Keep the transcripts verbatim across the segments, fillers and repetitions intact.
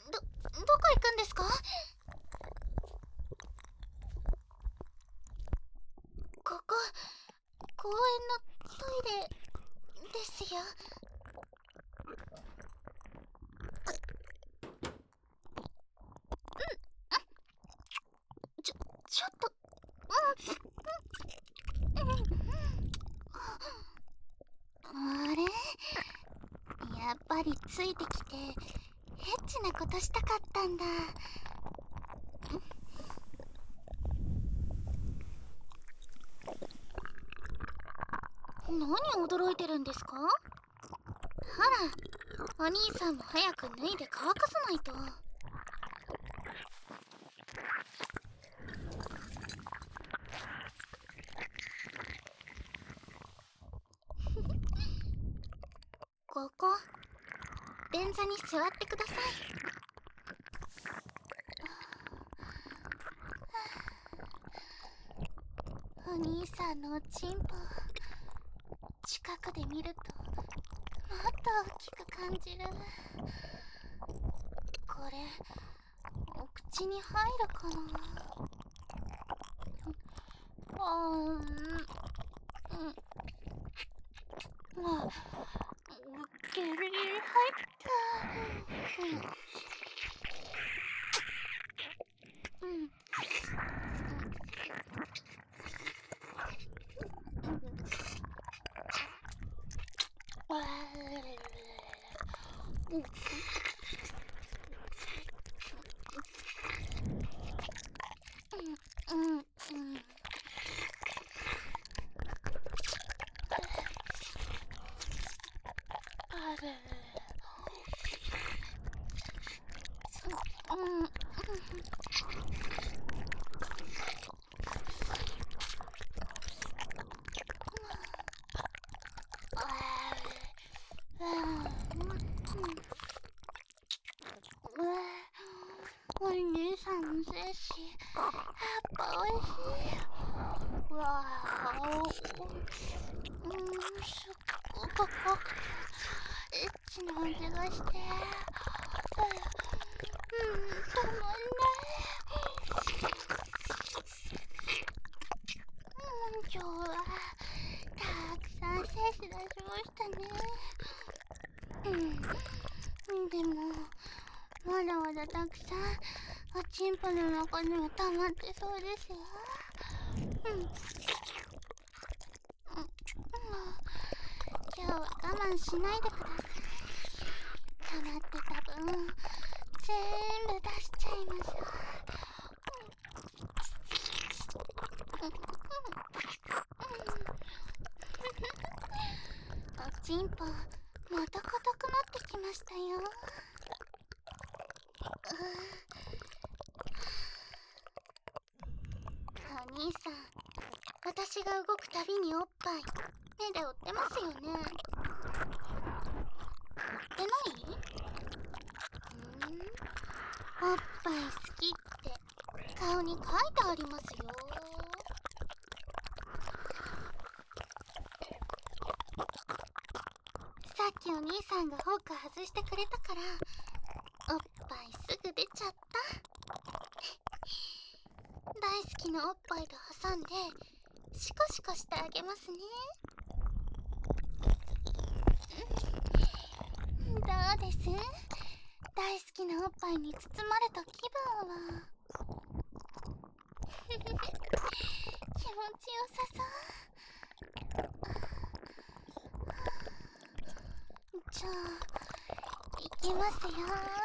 ど、どこ行くんですか？ここ、公園のトイレですよ。ちょ、ちょっと、うん、うん、あれ？やっぱりついてきて、エッチなことしたかったんだ。何驚いてるんですか？ほら、お兄さんも早く脱いで乾かさないと。ここ、便座に座ってください。お兄さんのおちんぽ、近くで見るともっと大きく感じる。これ、お口に入るかな？あーん、うん、あ、ゲリ入った。うん、うん。うん、うん。あれ。うん、うん。お兄さんの精子、やっぱおいしい。わーお、うん、すっごく濃くてエッチな味がして、うん、たまんない。うん、今日はたくさん精子出しましたね。うん、でもまだまだたくさんおちんぽの中には溜まってそうですよ。うん、うん、今日は我慢しないでください。溜まってた分全部出しちゃいましょう。おちんぽまた硬くなってきましたよ。お兄さん、私が動くたびにおっぱい目で追ってますよね。追ってない？んー、おっぱい好きって顔に書いてありますよ。さっきお兄さんがフォーク外してくれたからおっぱいすぐ出ちゃった。大好きなおっぱいと挟んでシコシコしてあげますね。どうです？大好きなおっぱいに包まれた気分は。気持ちよさそう。じゃあいきますよ。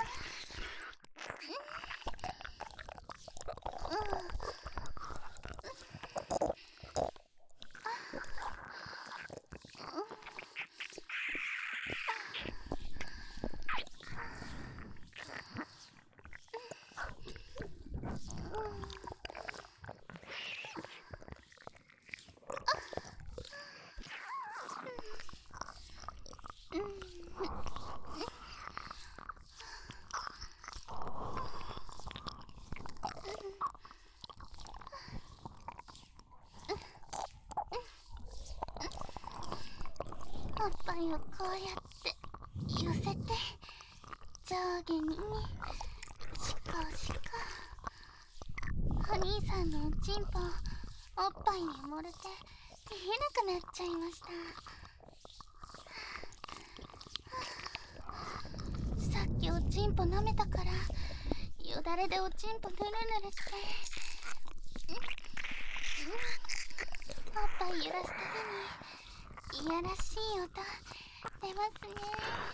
おっぱいをこうやって寄せて上下にお兄さんのおちんぽおっぱいに埋もれて見えなくなっちゃいました。さっきおちんぽ舐めたからよだれでおちんぽぬるぬるして、おっぱい揺らすたびにいやらしい音出ますね。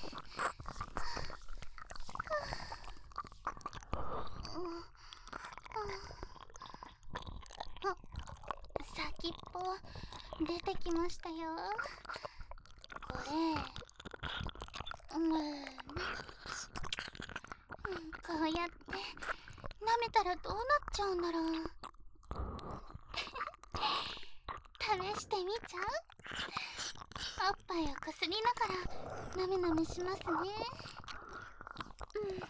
あ、先っぽ出てきましたよ。これうん、こうやって舐めたらどうなっちゃうんだろう。試してみちゃう？おっぱいをこすりながらなめなめしますね。うん、うん、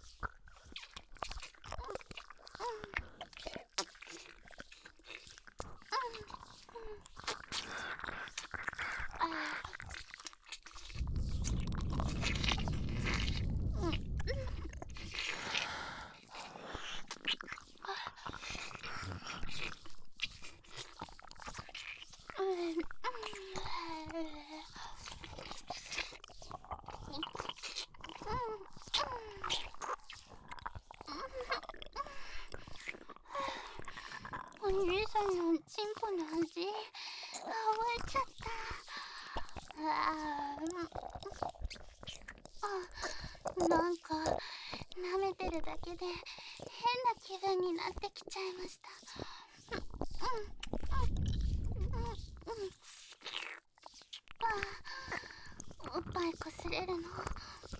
お兄さんのチンポの味、覚えちゃった。ああ、なんか舐めてるだけで変な気分になってきちゃいました。うんうんうんうんうん。あ、おっぱいこすれるの、あ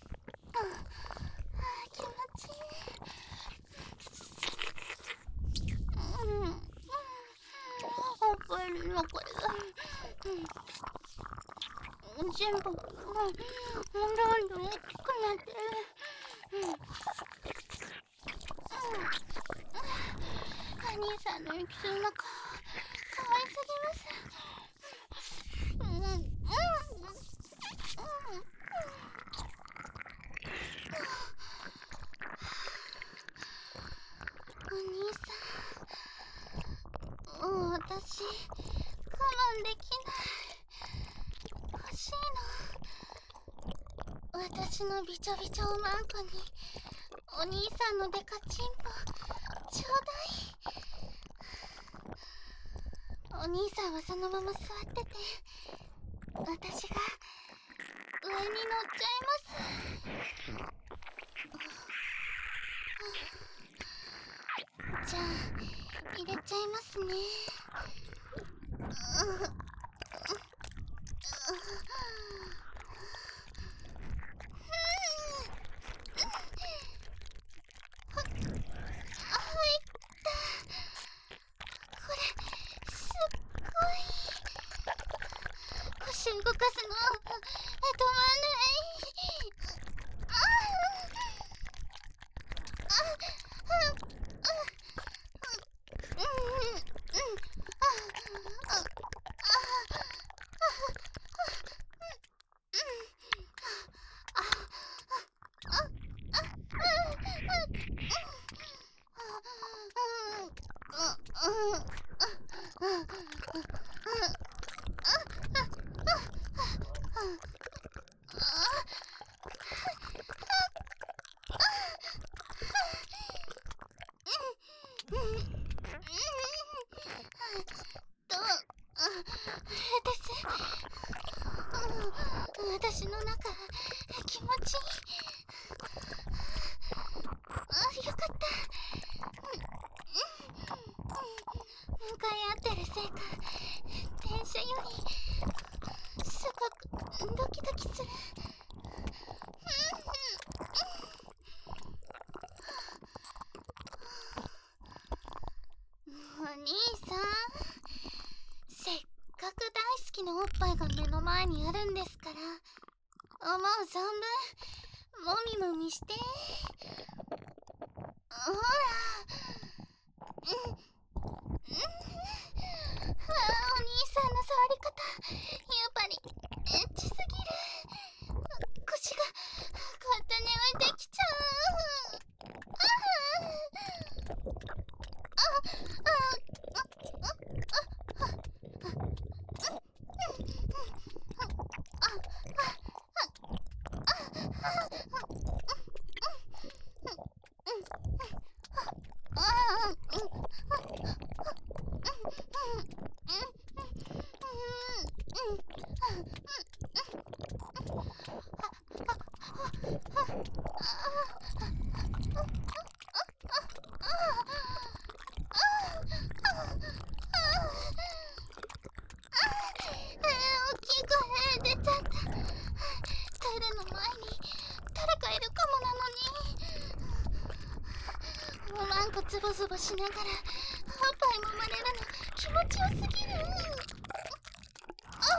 あ、気持ちいい。うんうん、おっぱいのこれが、うん、全部、うん、どんどん大きくなってる。うん、うん、お兄さんのエピソードか可愛すぎます。うんうんうんうん。お兄さん、もう私我慢できない。欲しいの。私のびちょびちょおまんこにお兄さんのデカチンポちょうだい。お兄さんはそのまま座ってて、私が上に乗っちゃいます。じゃあ入れちゃいますね。腰動かすの止まんない。あああうんうんああ私の中気持ちいい。あ、よかった。向かい合ってるせいか電車よりすごくドキドキする。お兄さん、せっかく大好きなおっぱいが目の前にあるんですから、思う存分もみもみして。ほら、うん、うん、ああ、お兄さんの触り方やっぱりエッチすぎる。腰が勝手に浮いてきちゃう。ああ、あ、 大きい声出ちゃった。トイレの前に誰かいるかもなのに。おまんこズボズボしながらおっぱい揉まれるの気持ちよすぎる。ああ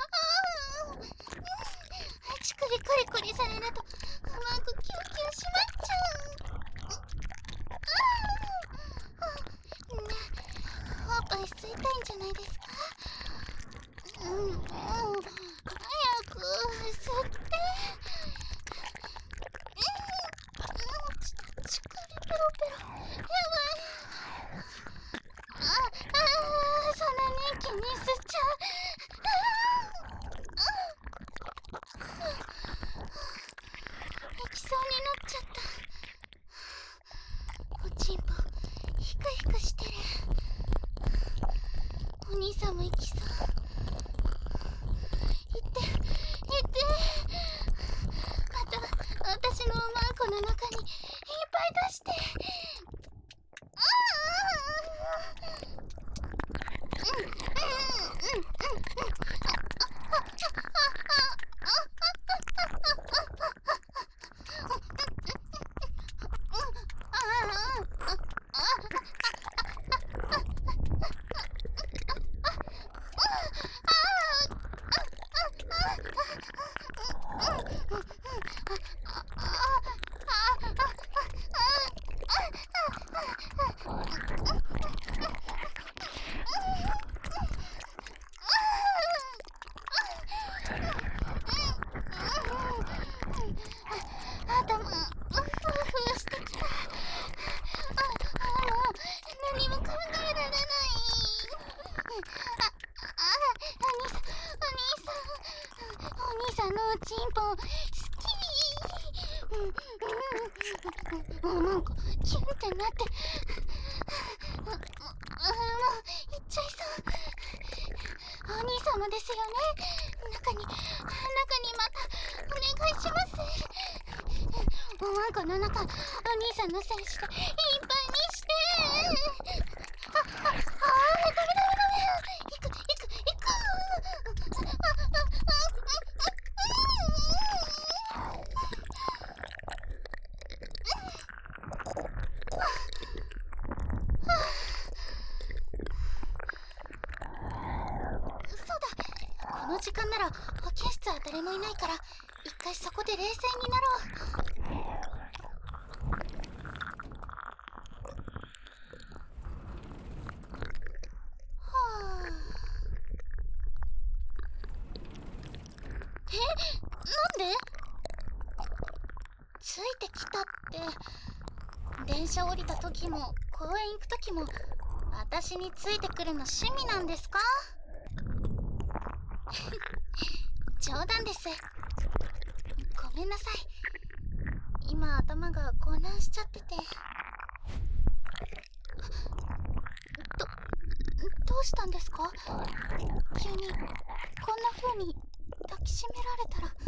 乳首コリコリされるとおまんこキュンキュンしまっちゃう。ねえ、おっぱい吸いたいんじゃないですか。うん、うん、早く吸って。うん、ち、乳首ペロペロ。やばい。あ、あー、そんなに一気に吸っちゃう。行きそうになっちゃった。おちんぽヒクヒクしてる。お兄さんも行きそう。行って行って。また私のおまんこの中にいっぱい出して。ああ、うんうんうんうんうん。頭ふわふわしてきた。ああ、もう何も考えられない。あ、あ、お兄さん、お兄さん、お兄さんのおちんぽ好き。うん、うん、もうなんかキュンってなって、もう行っちゃいそう。お兄様ですよね。中に、中にまたお願いします。おまんこの中、お兄さんの精子でいっぱいにして。あ、あ、あー、ダメダメダメ。行く、行く、行く。あ、あ、あ、そうだ。この時間なら保健室は誰もいないから、一回そこで冷静になろう。はあ。え、なんで？ついてきたって。電車降りた時も公園行く時も私についてくるの趣味なんですか？冗談です。ごめんなさい。今頭が混乱しちゃってて。ど、どうしたんですか？急にこんな風に抱きしめられたら。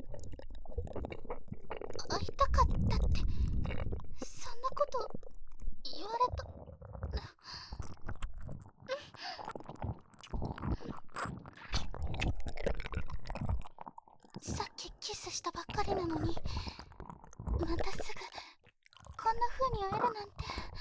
会いたかったってそんなこと言われた。さっきキスしたばっかりなのにまたすぐこんな風に会えるなんて。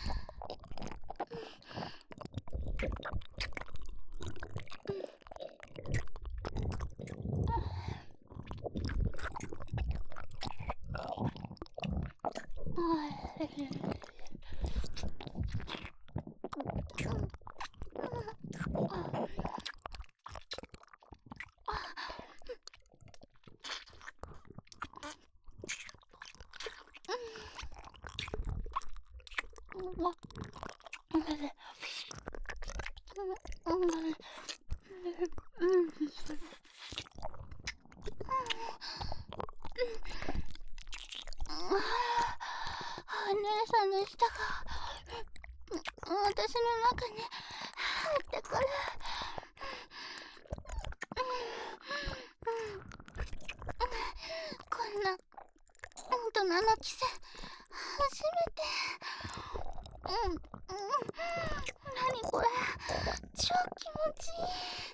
お姉さんの舌が私の中に入ってくる。こんな人のキス初めて。うんうん、何これ、超気持ちい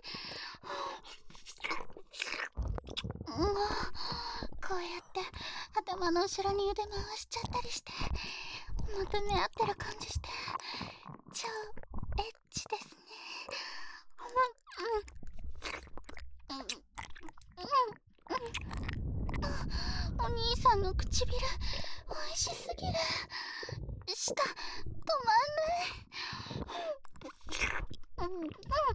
い。うん、こうやって頭の後ろに腕回しちゃったりして求め合ってる感じして超エッチですね。うんうんうんうん、お兄さんの唇おいしすぎる。舌止まんない。うんうん、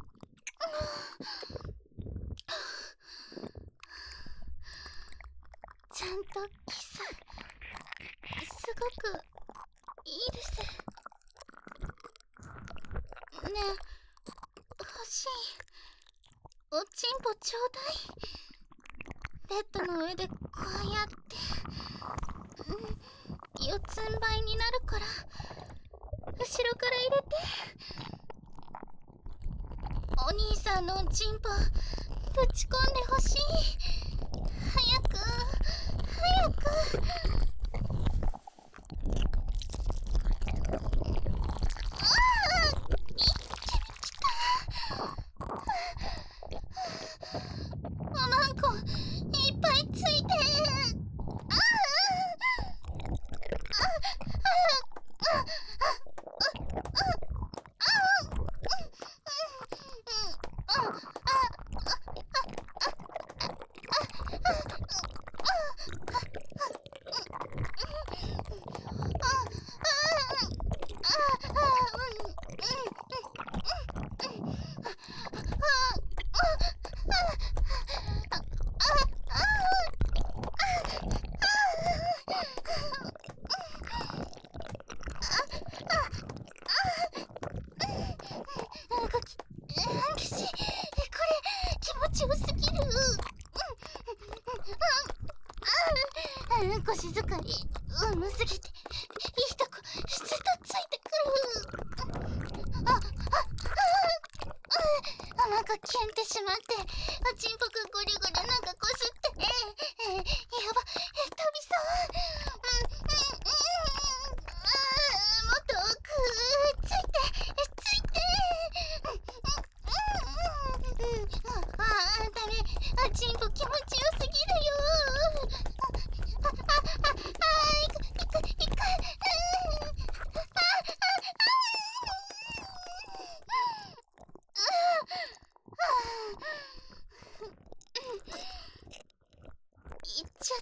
ちゃんとキスすごくいいです。ねえ、欲しい。おちんぽちょうだい。ベッドの上でこうやって、うん、四つん這いになるから後ろから入れて。お兄さんのおちんぽぶち込んでほしい。早く早く。ああ、一気に来た。なんかいっぱいついて。あああああ腰遣いうますぎていいとこ質とついてくる。あああ、なんかキュンってしまっておちんぽくゴリゴリなんかこすって、えー、えー、やば、え飛びそう。うんうんうん、あもっと奥ついてついて。うんうんうん、ああダメ、おちんぽ気持ちよすぎるよ。行っちゃった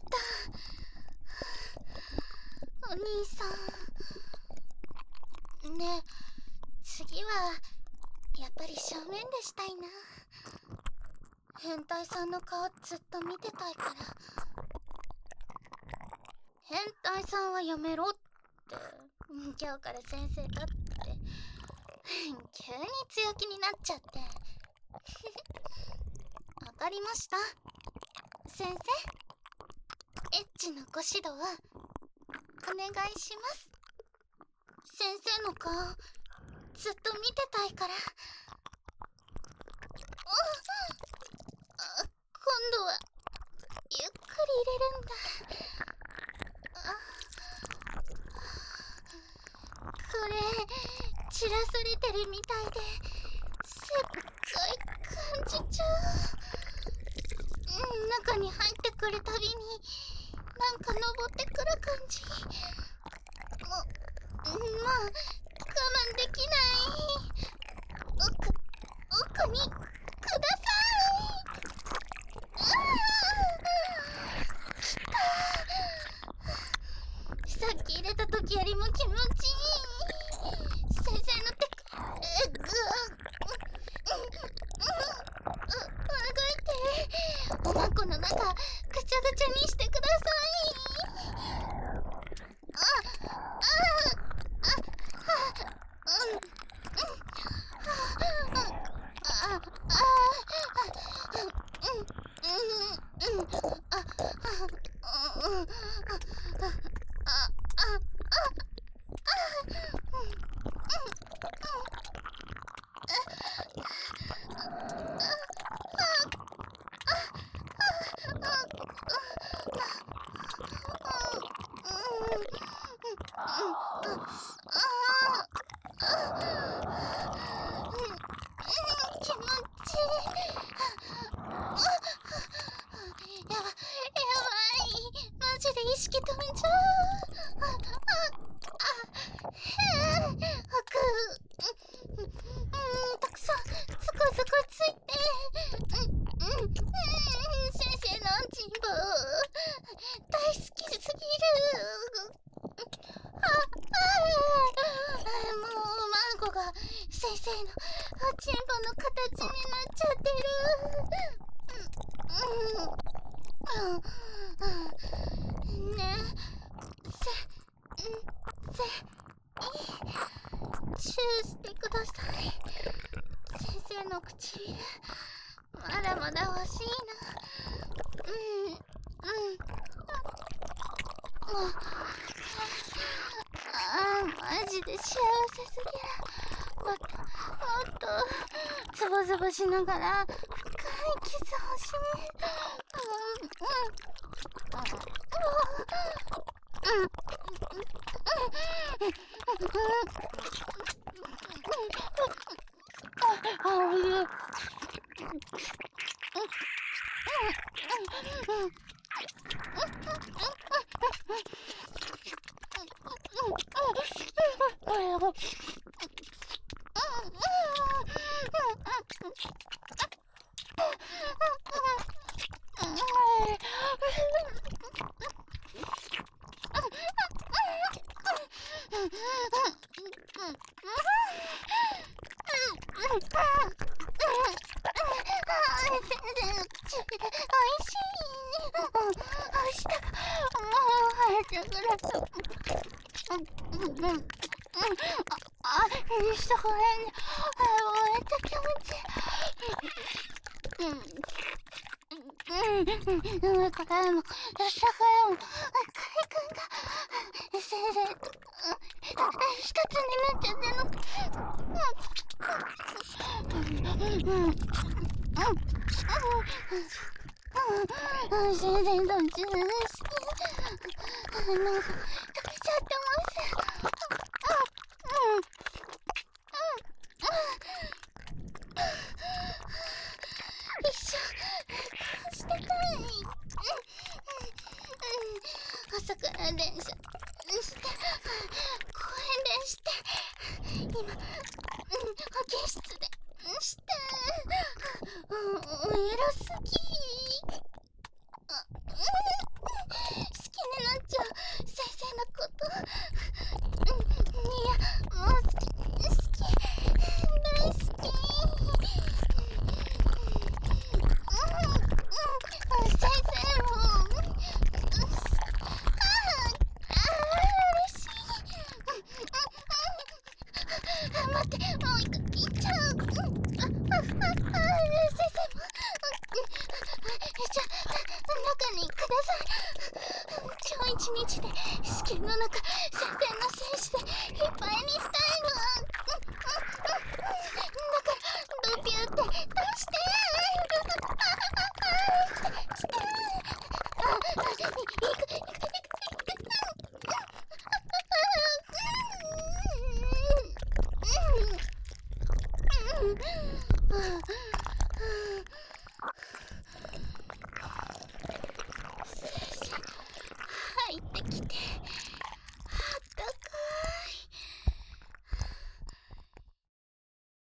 。お兄さんねえ、次はやっぱり正面でしたいな。変態さんの顔ずっと見てたいから。変態さんはやめろって、今日から先生だって急に強気になっちゃってわかりました。先生、エッチなご指導お願いします。先生の顔ずっと見てたいから。ああ、今度はゆっくり入れるんだ。これ散らされてるみたいですっごい感じちゃう。中に入ってくるたびになんか登ってくる感じ。もうまあ我慢できない。奥奥にください。うわ来た。さっき入れた時よりも気持ちいい。先生の手えぐおまこの中ぐちゃぐちゃにしてください。ああああうんうんああうんうんうんああうんああああたくさんつこつこついて、うんうん、先生のおちんぼ大好きすぎる。ああ、もうマンゴが先生のおちんぼの形になっちゃってる。うんうんうん、ねえ、せせチューしてください。先生の唇まだまだ欲しいな。うんうん、ああ、マジで幸せすぎる。もっともっとズボズボしながら深いキス欲しい。うんうんうんうん上からも下からもカイ君が先生一つになっちゃってるの。先生どっちの好きなんか溶けちゃってます。一緒してたい。朝から電車して公園でして今、うん、保健室でしてうんエロすぎ。あ、うん、好きになっちゃう先生のこと。うん、いやもう好き好き大好き。先生も、うん、ああ嬉しい。あ、待って、もういっちゃう。うん、あああ先生も、うん、じゃあ中にください。今日一日で試験の中先生の精子でいっぱいにしたい。